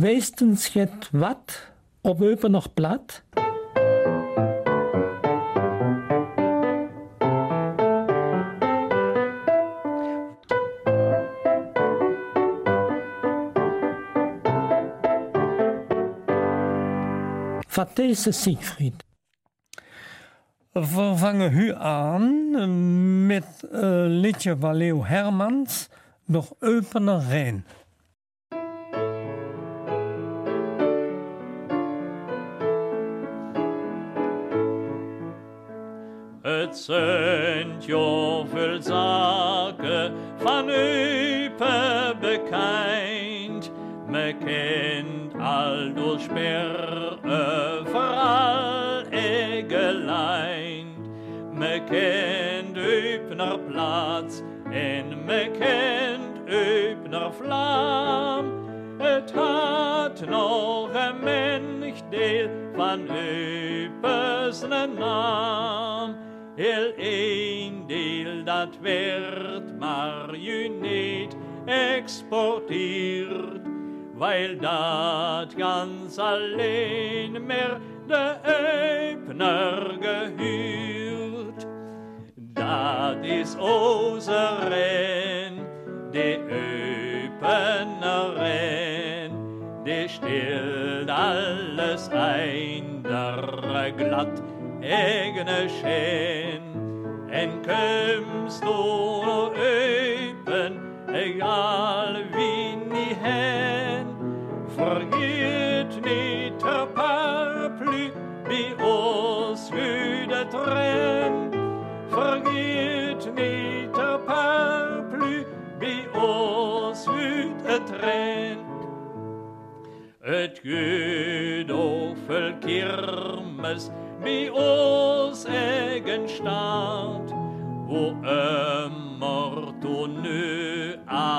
Weestens het wat op open nog plat? Wat deze Siegfried? We vangen nu aan met een liedje van Leo Hermans, Door Opene Rijn. Het zijn zoveel zaken van Eupen bekend. Me kent al door sper overal geleid. Me kent Eupener plaats en me kent Eupener vlam. Het had nog een menig deel van Eupens naam. Heel een deel dat werd maar je niet exporteerd, weil dat ganz alleen meer de Eupener gehuurd. Dat is onze Rijn, de Eupener Rijn, die stilt alles ein, der glatt eigene Schön. En kommst du noch Eupen, egal wie nie hen, vergiet niet der Paraplu, wie uns wieder trennt. Vergiet niet der Paraplu, wie uns wieder trennt. Het geht auch viel Kirmes, wie ons eigen staat, wo immer du nu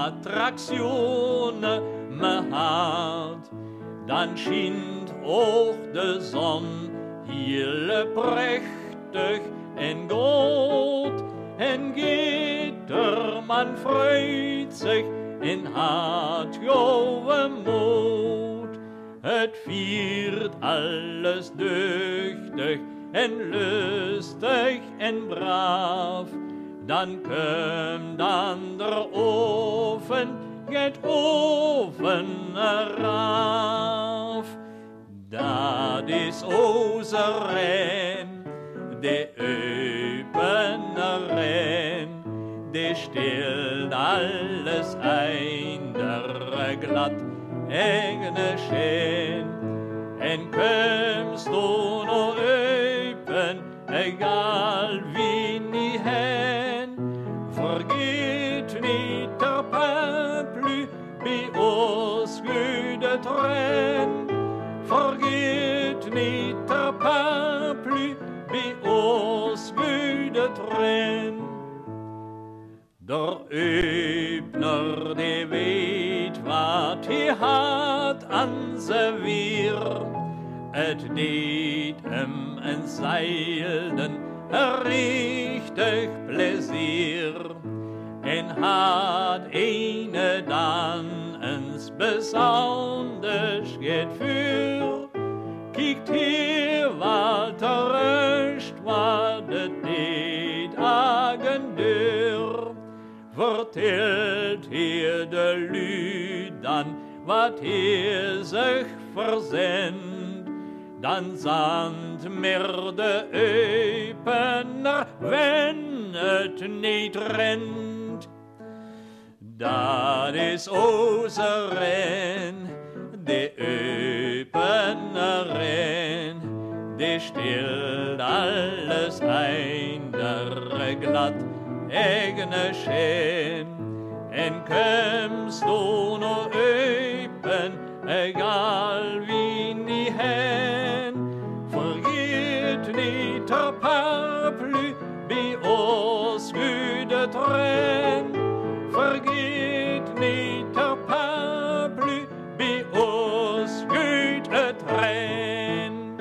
Attraktionen me hat, dann schient auch de Sonn hier prächtig en gut, en geht der Mann freut sich en hat jowe Mut. Het viert alles düchtig en lustig en braaf. Dan komt dan der Ofen, geht Ofen eraf. Dat is onze Rijn, de Eupener Rijn, die stilt alles ein, der glatt eigene Schön. En kommst du noch Eupen, egal wie nie hen, vergiet niet der Paraplu, wie uns güde trennt. Vergiet niet der Paraplu, wie uns güde trennt. Der Eupener, die weet wat hij had an servier. Het deed hem en zeilden richtig plezier. En had eine dan eens besonders gefühl. Kiekt hier wat rust, wat het deed agen deur. Vertelt hier de Lüd dan, wat hier zich verzend. Dan zandt mir de Eupener, wenn het niet rent. Dat is onze Rijn, de Eupener Rijn, die stilt alles ein, der glatt eigene Schön. En kommst du noch Eupen, egal wie nie hen, vergiet niet der Paraplu, wie uns güde trennt. Vergiet niet der Paraplu, wie uns güde trennt.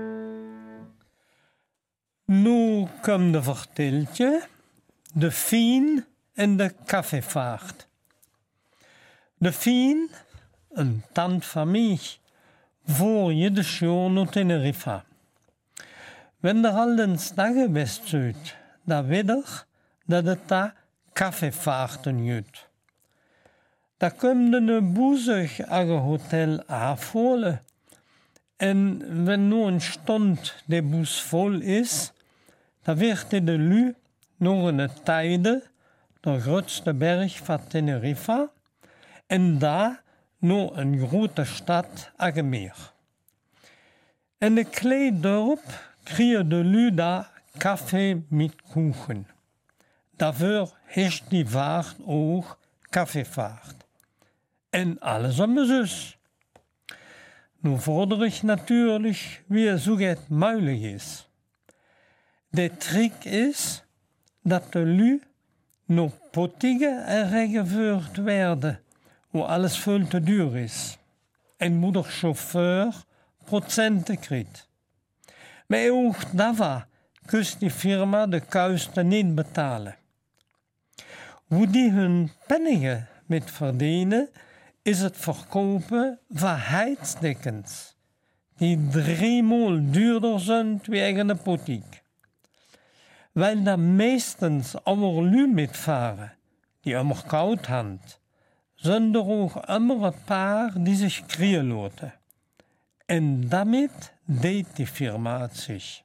Nu komt de verteltje, de Fien en de kaffeevaart. De Fien een tand van mij, voor je de show naar Teneriffa. Wenn er al den dag geweest zult, dan weet er dat het daar kaffeevaarten jut. Daar komt een boezig aan het hotel afholen. En wenn nu een stond de bus vol is, dan werd de lu nog een tijde, de grootste berg van Teneriffa, en daar nog een grote stad aan het meer. En de kleine dorp kreeg de lu daar koffie met koeken. Daarvoor is die vaart ook kaffeevaart. En alles om mijn zus. Nu vorder ik natuurlijk wie zo het mogelijk is. De trick is dat de lu nog pottige en gevoerd werden, hoe alles veel te duur is. En moet de chauffeur procenten krijgt. Maar ook daarvoor kust die firma de kosten niet betalen. Hoe die hun penningen met verdienen, is het verkopen van heidsdekkens, die 3 maal duurder zijn dan de potiek. Weil daar meestens allemaal lu metvaren, die immer koud hand, zijn er ook immer een paar die zich kriegen laten. En daarmee deed die firma het zich.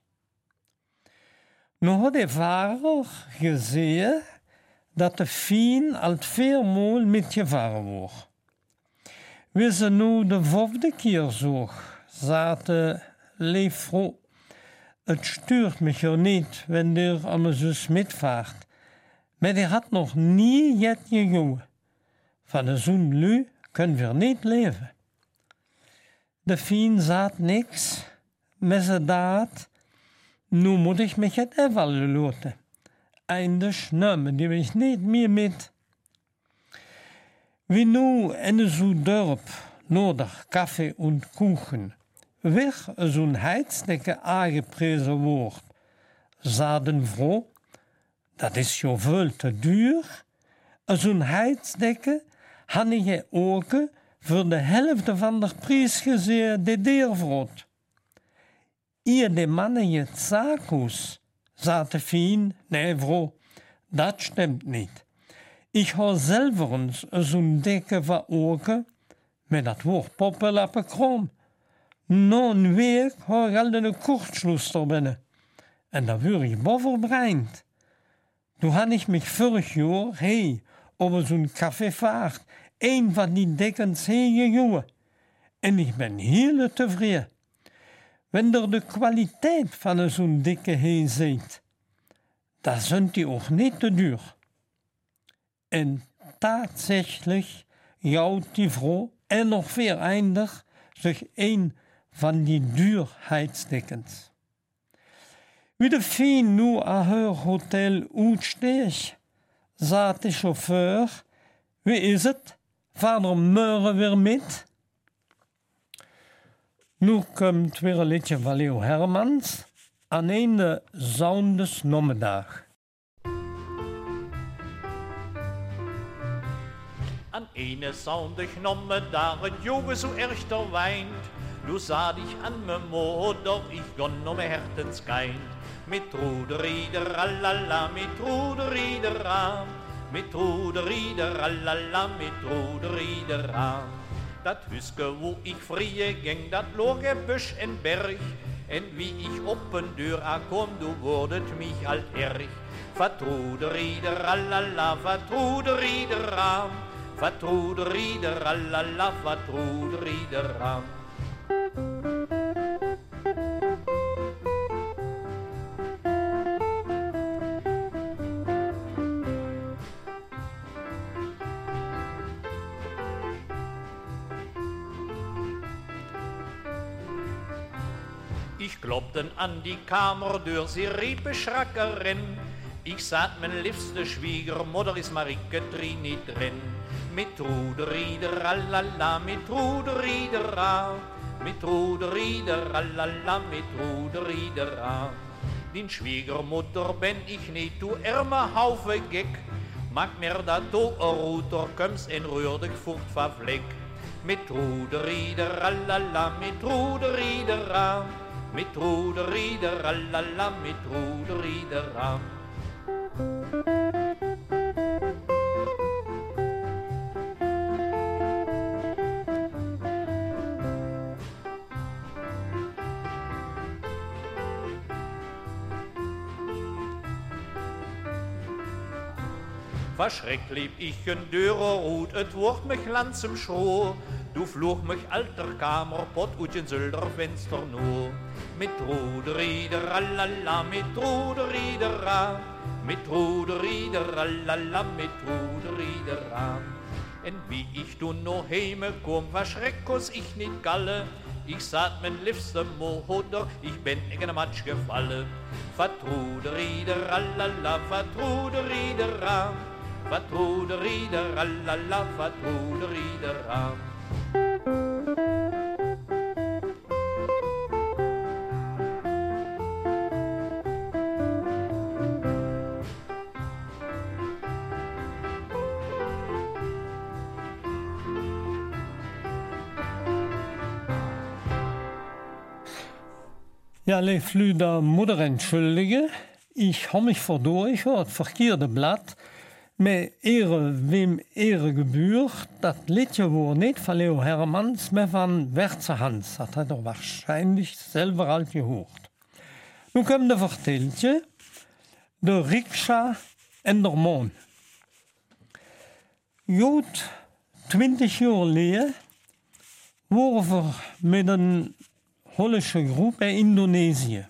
Nu had de vader gezien dat de fien al 4 maal metgevaren wordt. We ze nu de 5e keer zo, zaten leefvrouw. Het stuurt me jo niet, wanneer er mijn zus metvaart. Maar die had nog niet jet gegaan. Van zo'n lu kunnen we niet leven. De fien zat niks, maar ze dacht, nu moet ik me het even laten. Eindig namen die ik niet meer met. Wie nu in zo'n dorp nodig koffie en koeken, weer zo'n heidsdekke aangeprezen wordt, zaden vrouw, dat is zo veel te duur. Zo'n heidsdekke had je ook voor de helft van de prijs gezien de deervroot. Hier de mannen je zaakhoes, zaten fien, nee vrouw, dat stemt niet. Ik had zelf eens zo'n dikke van ogen, maar dat wordt poppenlappen krom. Na een week had ik al een kortsluister binnen. En dan word ik bovenbreind. Toen had ik me vorig jaar, op zo'n cafévaart, een van die dekkens heen gegaan. En ik ben heel tevreden. Wanneer de kwaliteit van zo'n dikke heen ziet, dan zijn die ook niet te duur. En tatsächlich jouwt die vrouw en nog veel eindig zich een van die duurheidsdekkens. Wie de fien nu aan haar hotel uitsteeg, zat de chauffeur, wie is het? Vader Meuren weer met? Nu komt weer een liedje van Leo Hermans aan een zondags namiddag. An eine Sonntagnommedag het Joge so erg weint. Nu zat ich an me Moder, ich gonn me Hertens keint. Mit Truderieder, allala, mit Truderieder aan. Mit Truderieder, allala, mit Truderieder aan. Dat Huske, wo ich frie ging, dat loge Büsch en Berg. En wie ich op een deur aankom, du wordet mich alt erg. Vertruderieder, allala, vertruderieder aan. Vertruderieder, allala, vertruderieder aan. Ich klopfte an die Kamerdeur, sie riep beschrackerin. Ich sagt, mijn liefste Schwiegermutter is Marieke Trini drin. Mit Truderieder, allala, mit Truderieder aan. Mit Truderieder, allala, mit Truderieder aan. Die Schwiegermutter ben ich niet, du arme Haufe gek. Maak mir dat do een router, kums en rühr dich voort van vlek. Mit Ruderiederallala, mit Ruderiederam, mit Ruderiederallala, mit Ruderiederam. Verschreckt lieb ich in deurer Rut, et wordt mich land zum Schroh. Du fluch mich alter Kamerpot uit je Zölderfenster nur. Mit Ruderiederallala, mit Ruderiederam, mit Ruderiederallala, mit Ruderiederam. En wie ich du no heime kom, verschreck us ich nicht galle. Ich saht mein liebster Moder, ich bin in een Matsch gefallen. Vatruderiederallala, vatruderiederam, vatruderiederallala, vatruderiederam. Ja, leef lu de moeder entschuldigen. Ich habe mich verdurch, het verkeerde Blatt. Maar wem Ehre gebührt, dat liedje woord niet van Leo Hermans, maar van Wertze Hans. Dat had er waarschijnlijk selber al gehoord. Nu komt de verteltje, de rikscha en de maan. Goed 20 jaar geleden waren we met een Hollische groep in Indonesië.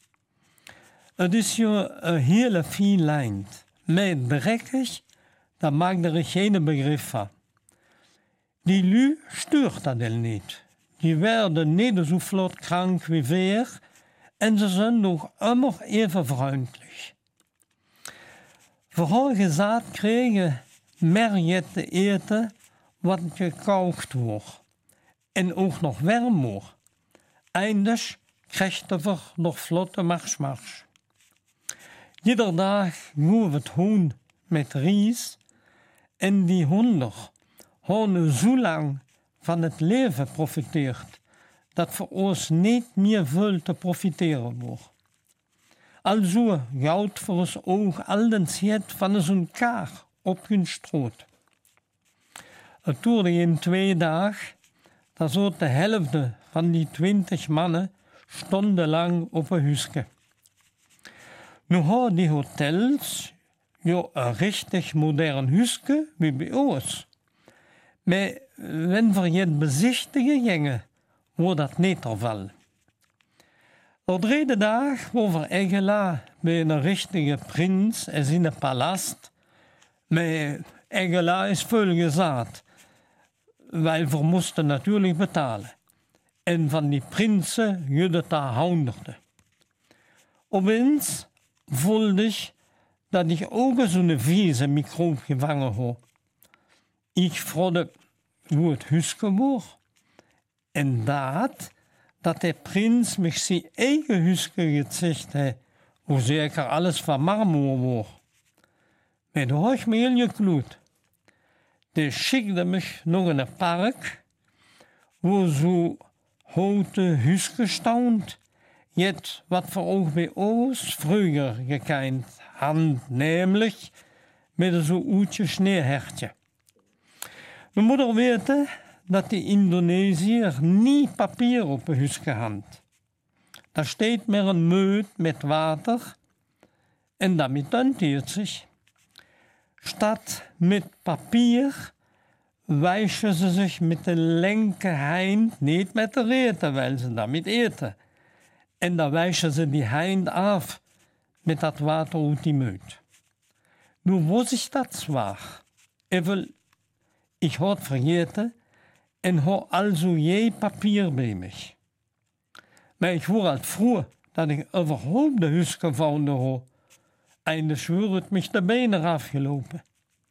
Het is hier een hele fijn land. Maar dreckig, daar maakt er geen begrip van. Die lui stuurt dat niet. Die werden niet zo vlot krank wie weer en ze zijn nog immer even vriendelijk. Vooral gezegd kregen meer te eten wat gekauft wordt. En ook nog warm wordt. Eindig krijgen we nog vlotte marsch. Ieder dag gaan we het hoen met ries en die honden hebben zo lang van het leven profiteerd dat voor ons niet meer veel te profiteren wordt. Also geldt voor ons ook al den zet van zo'n kaag op hun stroot. Het duurde in 2 dagen, dat zo de helft van die 20 mannen stundenlang op een huisje. Nu hebben die hotels ja, een richtig modern huisje wie bij ons. Maar wenn we het bezichtigen gingen, wordt dat niet der geval. De 3e dag waren we eingeladen bij een richtige prins in zijn palast. Maar eingeladen is veel gezegd, weil we moesten natuurlijk betalen. En van die prinsen jullie daar honderden. Opeens voelde ik dat ik ook zo'n vieze microbe gevangen had. Ik vroeg hoe het huisje was. En dat de prins me zijn eigen huisje gezegd had, hoe zeker alles van marmor was. Maar dat had ik me heel gekloed. Die schikte me nog in een park, waar zo houten huisje stond. Jetzt, wat we ook bij ons vroeger gekend hadden, namelijk met zo'n oudje sneeuwhertje. We moeten weten dat die Indonesiërs niet papier op een huisje hadden. Daar staat meer een meut met water en daarmee hanteert zich. Statt met papier wijzen ze zich met de linkerhand, niet met de rechter, weil ze daarmee eten. En dan wijzen ze die hand af met dat water uit die meut. Nu was ik dat zwaar. Ik had vergeten en had also je papier bij mij. Maar ik word al vroeg dat ik überhaupt de huis gevonden had. Eindelijk werd het mij de benen afgelopen.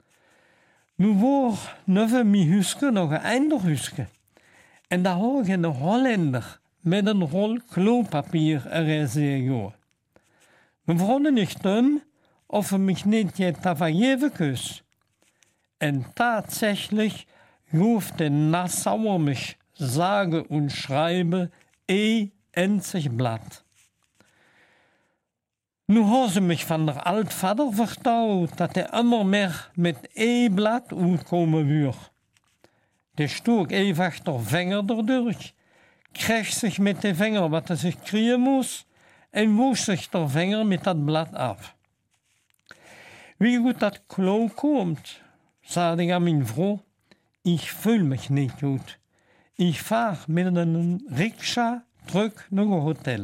Nu was neven mijn huisje nog een ander huisje. En daar had ik een Hollander met een rol klopapier reserveerd. We vroegen niet toen of we mich niet je tafajeve kus. En tatsächlich ruft den Nassauer mich sage und schreibe einzig Blatt. Nu haben sie mich von der Altvater vertraut, dass immer mehr mit Blatt uitkomen würde. Der stuk einfach der Finger dadurch, kreeg sich mit den Finger, was sich kriegen muss, und wusch sich der Finger mit dat Blatt ab. Wie gut dat Klo kommt, sagte ich an meine Frau, ich fühle mich nicht gut. Ich fahre mit einem Rikscha zurück nach dem Hotel.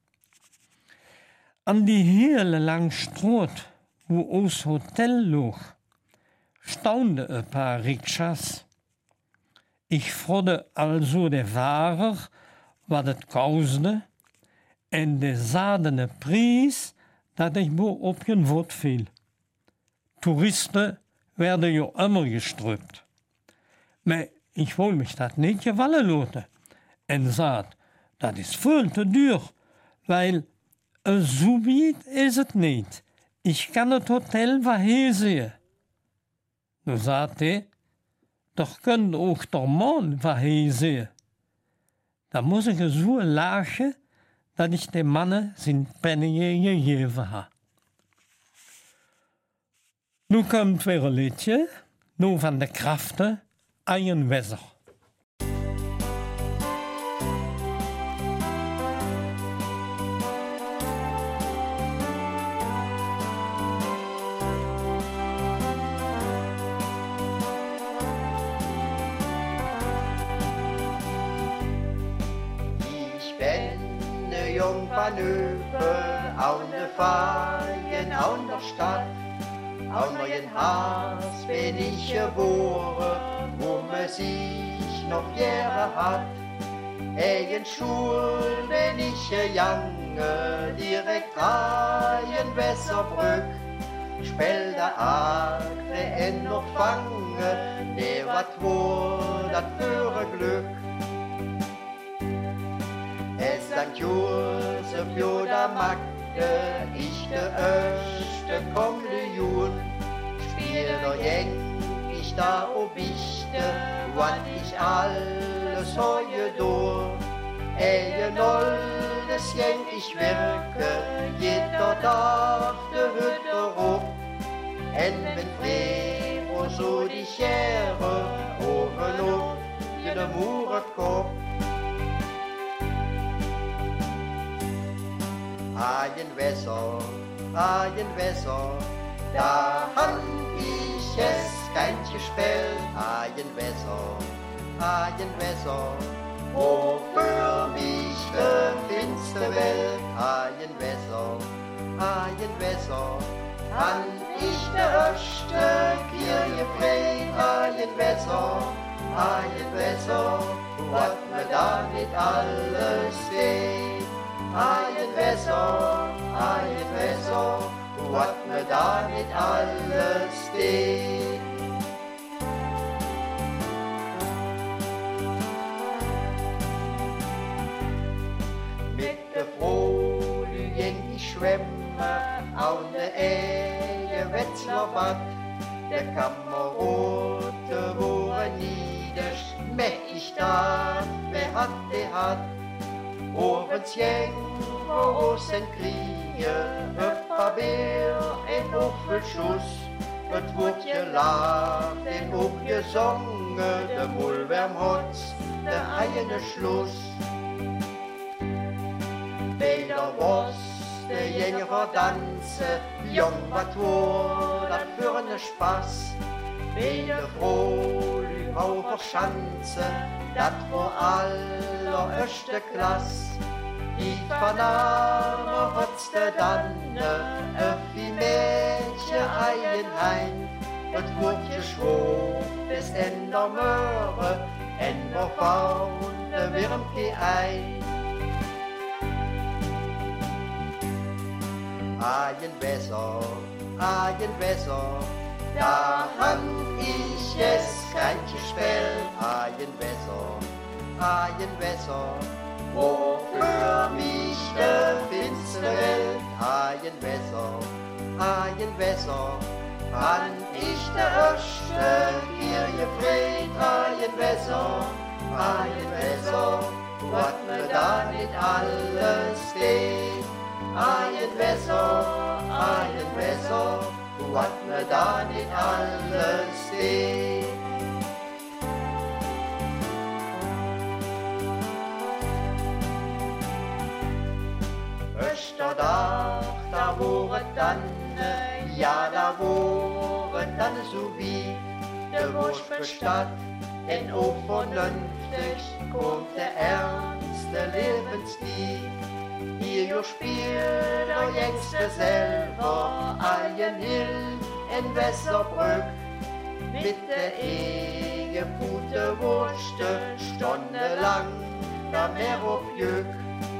An die hele lange Straße, wo ons Hotel lag, staunde ein paar Rikschas. Ich fragte also der Fahrer, was es kostte, und der sagte den Preis, dass ich wohl auf ein Wort fiel. Touristen werden ja immer gestrübt. Aber ich will mich das nicht gefallen lassen. Und sagte, das ist viel zu teuer, weil so weit ist es nicht. Ich kann das Hotel woher sehen. Da sagte er, doch könnt auch der Mann woher sehen. Da muss ich so lachen, dass ich dem Mann sein Penning gegeben habe. Nun kommt weer een liedje, nu van de Krachten, Ein Wässer. Jung van Eupen, aan de Feien, aan der Stadt. Aan mijn Haus bin ich geboren, wo man sich noch Jahre hat. In Schul bin ich gegangen, direkt rein Wässerbrück. Spiel der Akre en noch fangen, ne wat wohl dat für Glück. Es dank Josef Joda Magde, ich de Öste kommende Jun. Spiel der Jeng, ich da obichte, wat ich alles heue do. Nolles Jeng, ich wirke, jeder Tag de Hütte rup. En wenn Frevo so die Schere, oben auf jede Mure Kopf. Ein Wässer, da han ich es kein gespielt. Ein Wässer, wofür mich finste Welt. Ein Wässer, han ich der erste Kirche frei. Ein Wässer, wat mir da nicht alles weh. Ein Wässer, wat mir da nicht alles steht. Mit der Freude ging ich schwemme, auf der Wetzlerbad. Der Kamerate wurde nieders, mech ich da, wer hat, der hat. Orens Jeng, Rosen Kriege, Öpferbeer, ein Hochbeschuss. Het wordt gelacht en ook gezongen, de Mulwermhotz, de eigene Schluss. Weder was de jengere Danse, jong wat wohl, dat für ne Spaß. Weder froh, Lühaufer Schanze, dat war allererste Klasse. Die Banane hotzte dann, wie Mädchen Eigenheim. Het wordt geschworen, bis in der Möhre, en wir vorne wirmt die ein. Ein Wässer, da han ich es kein gespielt. Ein Wässer, wofür mich der finstere Welt. Ein Wässer, Han ich der Erste, hier gefreut, ein Wässer, wat mir da nicht alles steht. Ein Wässer, wat mir da nicht alles steht. Österdach, da woret dann, ja da woret dann so wie der Wurst bestatt, denn auch vernünftig kommt der ernste Lebensstil. Hier spielt der Jengste selber ein Hill in Wässerbrück, mit der Egepute Wurste stundenlang da mehr auf Jück.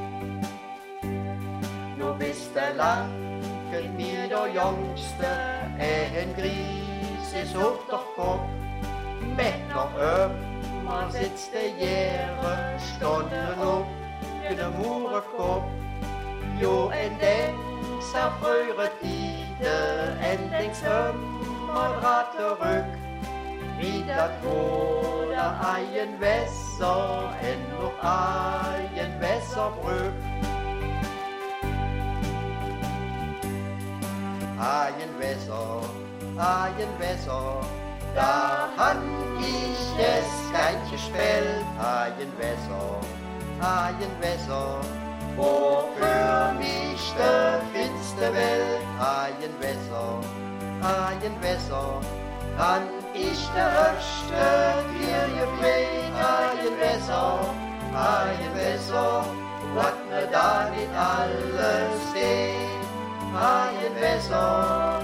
Nu bist der lang, könnt mir der Jüngste, ein Gries ist auf der Kopf. Mit noch man sitzt der Jähre Stunden auf in der Murekopf. Jo, en denkst auf eure Tide, en denkst mal grad zurück. Wie dat wo der ein Wässer, en noch ein Wässerbrück. Ein Wässer, da han ich es kein gestellt. Ein Wässer, wofür mich der finste Welt. Ein Wässer, han ich der Erste, hier gefleht. Ein Wässer, wat mir da nicht alles steht. Ein Wässer,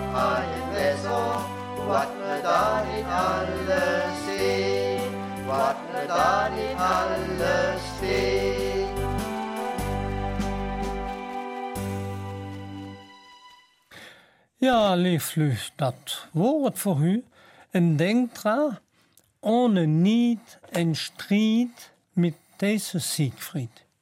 wat mir da nicht alles steht, wat mir da nicht alles steht. Ja, lieflüs, dat woord voor u. En denk dran, ohne niet en strijd met deze Siegfried.